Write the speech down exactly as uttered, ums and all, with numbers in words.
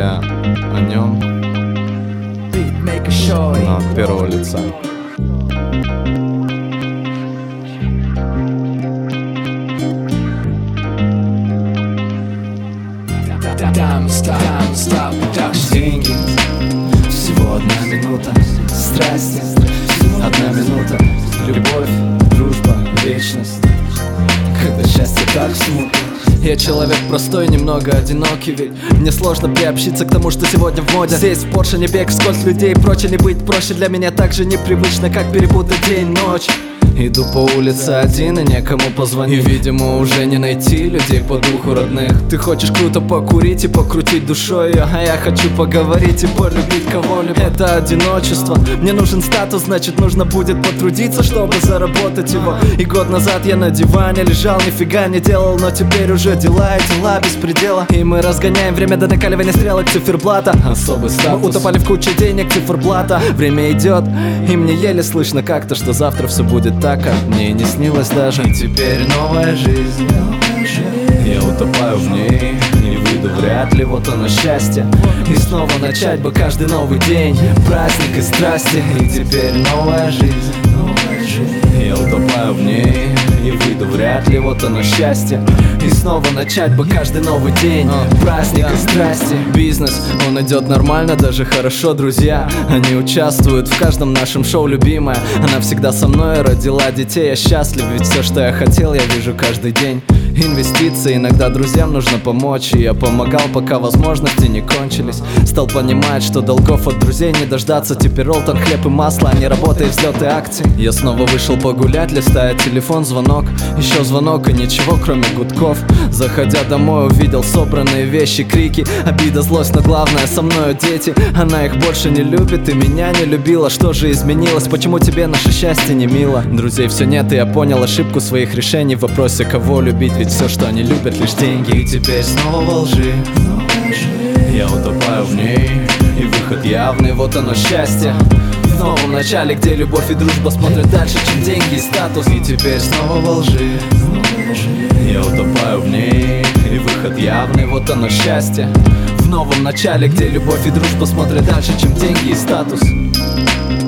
Я о нем, но от первого лица. Деньги, всего одна минута. Страсти, одна минута. Любовь, дружба, вечность. Когда счастье так смутно. Я человек простой, немного одинокий, ведь мне сложно приобщиться к тому, что сегодня в моде. Здесь в Порше не бег сквозь людей, прочее не быть проще. Для меня так же непривычно, как перепутать день-ночь. Иду по улице один и некому позвонить, и, видимо, уже не найти людей по духу родных. Ты хочешь круто покурить и покрутить душой, а я хочу поговорить и полюбить кого-либо. Это одиночество, мне нужен статус, значит нужно будет потрудиться, чтобы заработать его. И год назад я на диване лежал, нифига не делал, но теперь уже дела и дела без предела. И мы разгоняем время до накаливания стрелок циферблата. Особый статус. Мы утопали в куче денег циферблата. Время идет, и мне еле слышно как-то, что завтра все будет так, как мне и не снилось даже. И теперь новая жизнь, я утопаю в ней и выйду вряд ли, вот оно счастье. И снова начать бы каждый новый день, праздник и страсти. И теперь новая жизнь, я утопаю в ней и выйду вряд ли, вот оно счастье. И снова начать бы каждый новый день, праздник и страсти. Бизнес, он идет нормально, даже хорошо, друзья. Они участвуют в каждом нашем шоу, любимая. Она всегда со мной, родила детей, я счастлив. Ведь все, что я хотел, я вижу каждый день. Инвестиции, иногда друзьям нужно помочь. И я помогал, пока возможности не кончились. Стал понимать, что долгов от друзей не дождаться. Теперь Ролтон, хлеб и масло, а не работа и взлеты акций. Я снова вышел погулять, листая телефон, звонок. Еще звонок и ничего, кроме гудков. Заходя домой, увидел собранные вещи, крики, обида, злость, но главное со мною дети. Она их больше не любит и меня не любила. Что же изменилось? Почему тебе наше счастье не мило? Друзей все нет, и я понял ошибку своих решений в вопросе, кого любить. Ведь все, что они любят, лишь деньги. И теперь снова во лжи, я утопаю в ней, и выход явный, вот оно счастье. В новом начале, где любовь и дружба смотрят дальше, чем деньги и статус. И теперь снова во лжи, я утопаю в ней, и выход явный, вот оно счастье. В новом начале, где любовь и дружба смотрят дальше, чем деньги и статус.